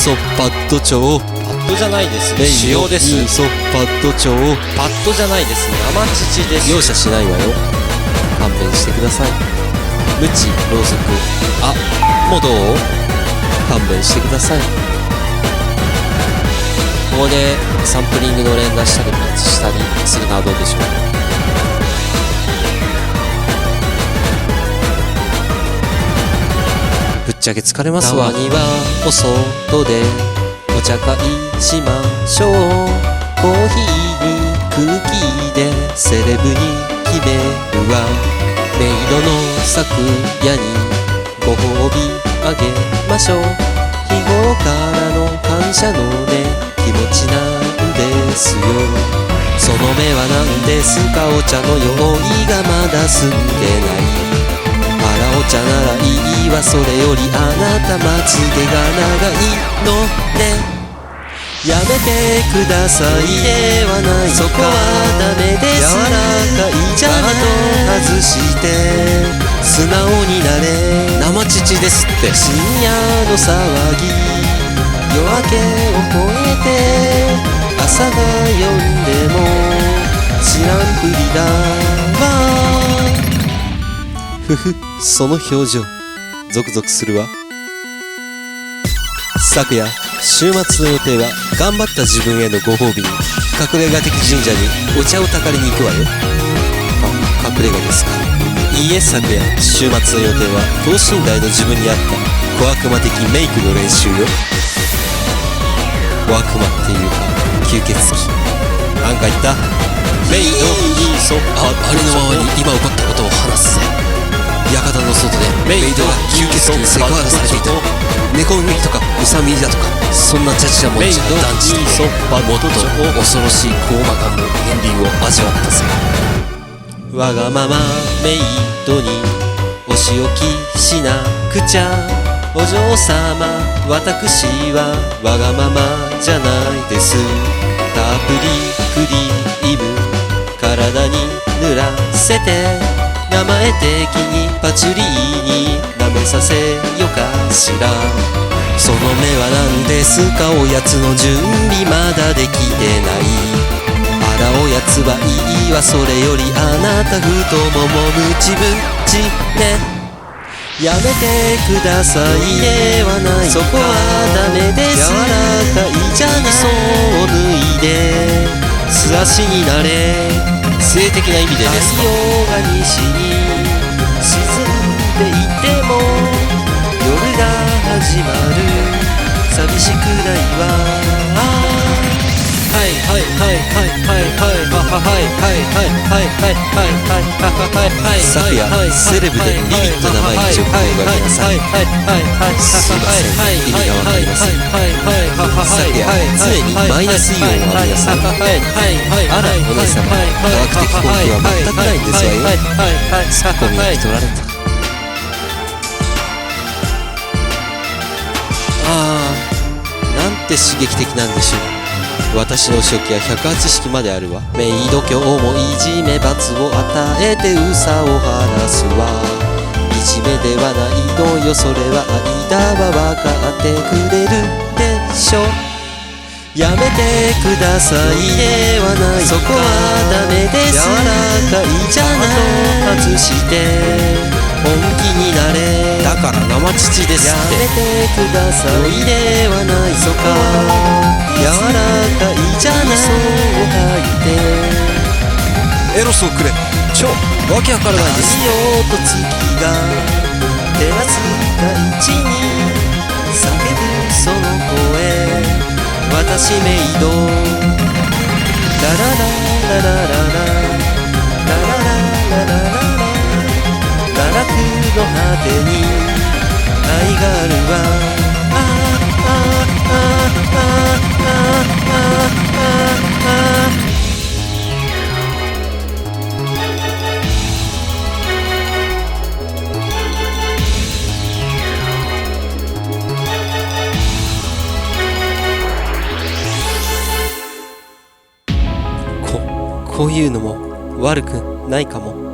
ソパッド長。 パッドじゃないです。 メイ塩です。 イソパッド長。 パッドじゃないですね。甘乳です。 容赦しないわよ。勘弁してください。無知ろうそく。あ、もうどう？勘弁してください。ここでサンプリングの連打したりピッチしたりするのはどうでしょう。ぶっちゃけ疲れますわ。たまにはお外でお茶会しましょう。コーヒーに空気でセレブに決めるわ。メイドの昨夜にご褒美あげましょう。日頃からの感謝のね、気持ちなんですよ。その目は何ですか？お茶の用意がまだ済んでない。あらお茶ならいいわ、それよりあなたまつげが長いのね。やめてくださいではないか、そこはダメです。柔らかいじゃんと外して素直になれ。生乳ですって。深夜の騒ぎ、夜明けを越えて朝が呼んでも知らんぷりだわ。ふふ、その表情ゾクゾクするわ。昨夜週末の予定は頑張った自分へのご褒美に隠れ家的神社にお茶をたかりに行くわよ。あ、隠れ家ですか。いいえ、昨夜週末の予定は等身大の自分に合った小悪魔的メイクの練習よ。小悪魔っていうか吸血鬼。なんか言った？メイドいいそ。ありのままに今起こったことを話すぜ。館の外でメイドが吸血鬼にセクハラされていた。猫耳とかウサ耳だとか、そんなチャチなもんじゃ断じてもっと恐ろしい高魔感の片鱗を味わったぜ。わがままメイドにお仕置きしなくちゃ。お嬢様、私はわがままじゃないです。たっぷりクリーム体に塗らせて、名前的にパチュリーに舐めさせよかしら。その目は何ですか？おやつの準備まだできてない。あらおやつはいいわ、それよりあなた太ももムチムチね。やめてくださいではないか、そこはダメです。柔らかいじゃない。そう脱いで素足になれ。性的な意味でですか？太陽が西に沈んでいても夜が始まる。寂しくないわ。はいはいはいはいはいはいはははいはいはいはいはいはいはいはい。昨夜セレブでビビッドな毎日を心がけなさい。すいません、意味がわかりません。昨夜常にマイナスイオンを浴びなさい。あらお姉様、科学的根拠は全くないんですわよ。ツッコミを引き取られた。なんて刺激的なんでしょう。私の初期は108式まであるわ。メイド今日もいじめ罰を与えてうさを晴らすわ。いじめではないのよ、それは間は分かってくれるでしょ。やめてくださいではないか、そこはダメです。柔らかいじゃない。外して本気になれ。だから生乳ですって。やめてくださいではないそか。柔らかいじゃない。そう吐いてエロスをくれ。超わけわからないです。太陽と月が照らす大地に叫ぶその声、私メイド。ラララララララララララララ、堕落の果てに愛があるわ。こういうのも悪くないかも。